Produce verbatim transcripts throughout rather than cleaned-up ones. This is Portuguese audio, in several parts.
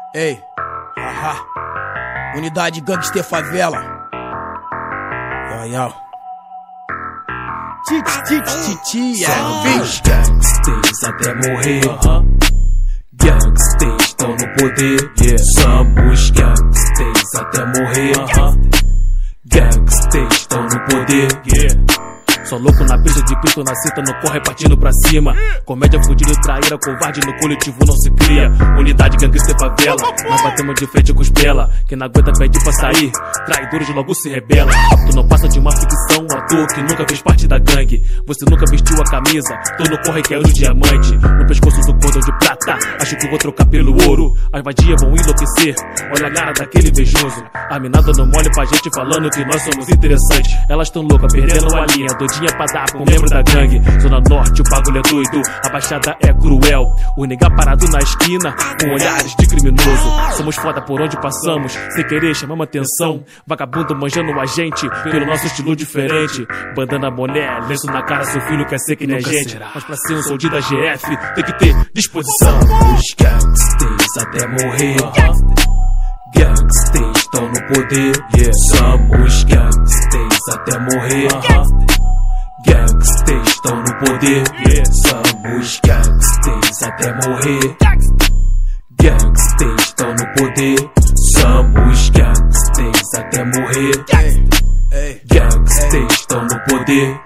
Ei, haha, unidade gangster favela. Yo, Titi, titi, titi, é Somos gangsters até morrer. Gangsters estão no poder. Somos gangsters até morrer. Gangsters estão no poder. Só louco na pista de pito, na cita, no corre partindo pra cima. Comédia fudida e traíra, covarde no coletivo não se cria. Unidade gangster favela, nós batemos de frente com os pela. Quem não aguenta pede pra sair, traidores logo se rebela. Tu não passa de uma ficção, um ator que nunca fez parte da gangue. Você nunca vestiu a camisa, tu no corre quer o diamante. No pescoço do cordão de prata, acho que vou trocar pelo ouro. As vadias vão enlouquecer, olha a cara daquele invejoso. A minada não molha pra gente falando que nós somos interessantes. Elas tão loucas, perdendo a linha, doidinha pra dar com membro da gangue. Zona Norte, o bagulho é doido, a baixada é cruel. O nega parado na esquina, com olhares de criminoso. Somos foda por onde passamos, sem querer chamamos atenção. Vagabundo manjando a gente, pelo nosso estilo diferente. Bandana boné, lenço na cara, seu filho quer ser que nem a gente. Mas pra ser um soldado da G F, tem que ter disposição. Somos gangsters até morrer. Gangsters estão no poder. Somos gangsters até morrer. Gangsters estão no poder. Somos gangsters até morrer. Gangsters estão no poder. Somos gangsters até morrer. Gangsters estão no poder.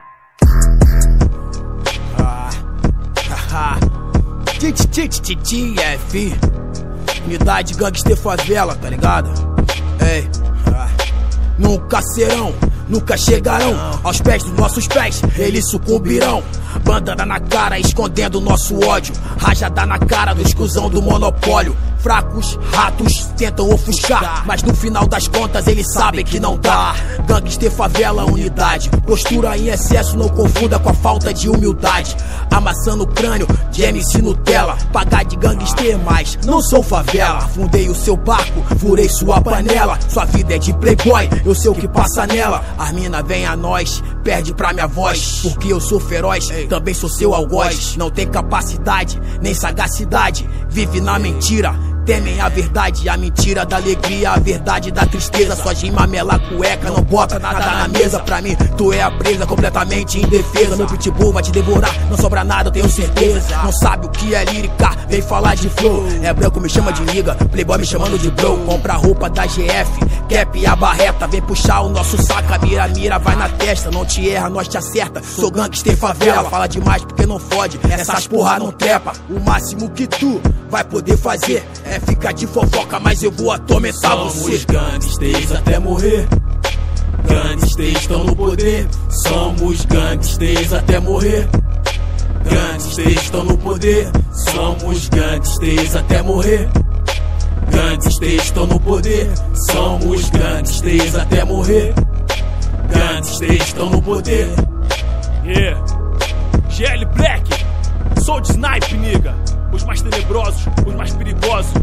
Titi, titi, titi, F. Unidade gangster favela, tá ligado? Ei, nunca serão, nunca chegarão aos pés dos nossos pés, eles sucumbirão. Bandana na cara, escondendo nosso ódio. Rajada na cara do exclusão do monopólio. Fracos, ratos, tentam ofuscar, mas no final das contas eles sabem que não dá. Gangster favela, unidade. Postura em excesso, não confunda com a falta de humildade. Amassando o crânio de M C Nutella. Pagar de gangster, mas não sou favela. Fundei o seu barco, furei sua panela. Sua vida é de playboy, eu sei o que passa nela. As mina vem a nós, perde pra minha voz. Porque eu sou feroz, também sou seu algoz. Não tem capacidade, nem sagacidade. Vive na mentira, temem a verdade, a mentira da alegria, a verdade da tristeza. Sua rima mela cueca, não bota nada na mesa. Pra mim, tu é a presa, completamente indefesa. Meu pitbull vai te devorar, não sobra nada, eu tenho certeza. Não sabe o que é lírica, vem falar de flow. É branco, me chama de liga, playboy me chamando de bro. Compra roupa da G F, cap e a barreta. Vem puxar o nosso saca, mira, mira, vai na testa. Não te erra, nós te acerta. Sou gangster favela, fala demais porque não fode. Essas porra não trepa. O máximo que tu vai poder fazer é ficar de fofoca, mas eu vou atormentar você. Somos gangsters até morrer. Gangsters estão no poder. Somos gangsters até morrer. Gangsters estão no poder. Somos gangsters até morrer. Gangsters estão no poder. Somos gangsters até morrer. Gangsters estão no poder. Yeah, G L Black, sou de snipe, nigga. Os mais tenebrosos, os mais perigosos.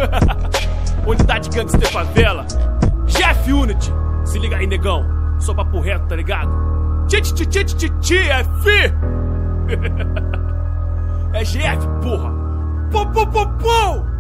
Unidade gangster favela. G F Unity, se liga aí, negão. Só papo reto, tá ligado? Titi, titi, titi, titi, F. É G F, porra. Pô, pô, pô, pô.